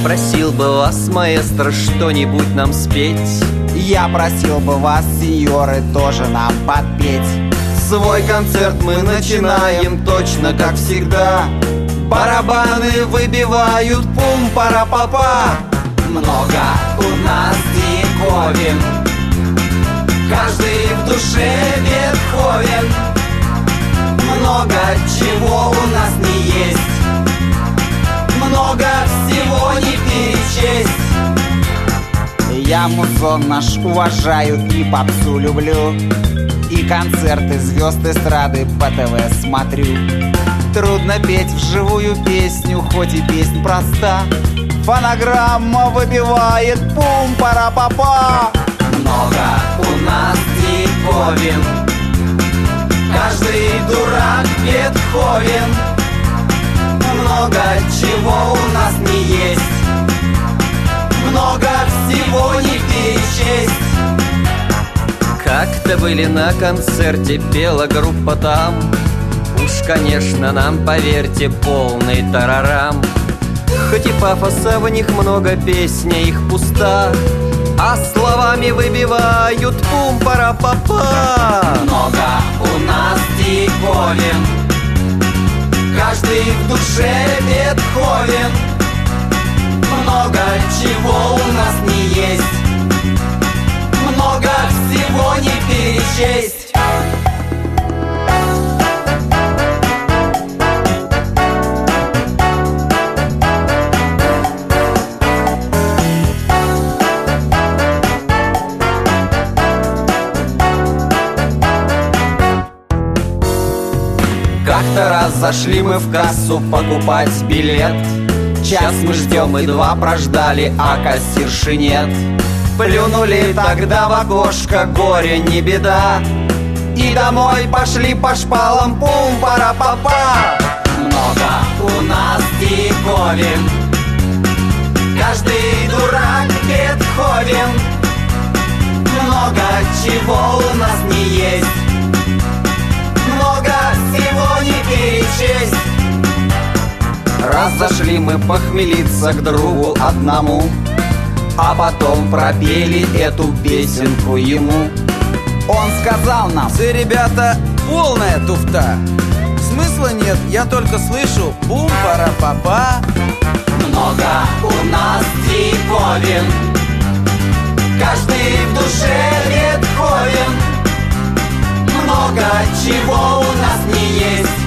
просил бы вас, маэстро, что-нибудь нам спеть. Я просил бы вас, сеньоры, тоже нам подпеть. Свой концерт мы начинаем точно как всегда. Барабаны выбивают пум-пара-па-па. Много у нас диковин, каждый в душе Бетховен. Много чего у нас не есть, много всего не перечесть. Я музон наш уважаю и попсу люблю, и концерты звезд эстрады по ТВ смотрю. Трудно петь вживую песню, хоть и песнь проста. Фонограмма выбивает пум-пара-па-па. Много у нас диковин, каждый дурак Бетховен. Много чего у нас не есть, много всего не перечесть. Как-то были на концерте, пела группа там. Уж, конечно, нам, поверьте, полный тарарам. Хоть и пафоса в них много, песня их пуста, а словами выбивают пум-пара-па-па. Много у нас диковин, каждый в душе Бетховен. Много чего у нас не есть, много всего не перечесть. Как-то раз зашли мы в кассу покупать билет. Час мы ждем и 2 прождали, а кассирши нет. Плюнули тогда в окошко, горе не беда, и домой пошли по шпалам пум-пара-па-па. Много у нас диковин, каждый дурак Бетховен. Много чего у нас не есть, много всего не перечесть. Раз зашли мы похмелиться к другу одному, а потом пропели эту песенку ему. Он сказал нам: "Вы, ребята, полная туфта. Смысла нет, я только слышу пум-пара-па-па". Много у нас диковин, каждый в душе Бетховен. Много чего у нас не есть,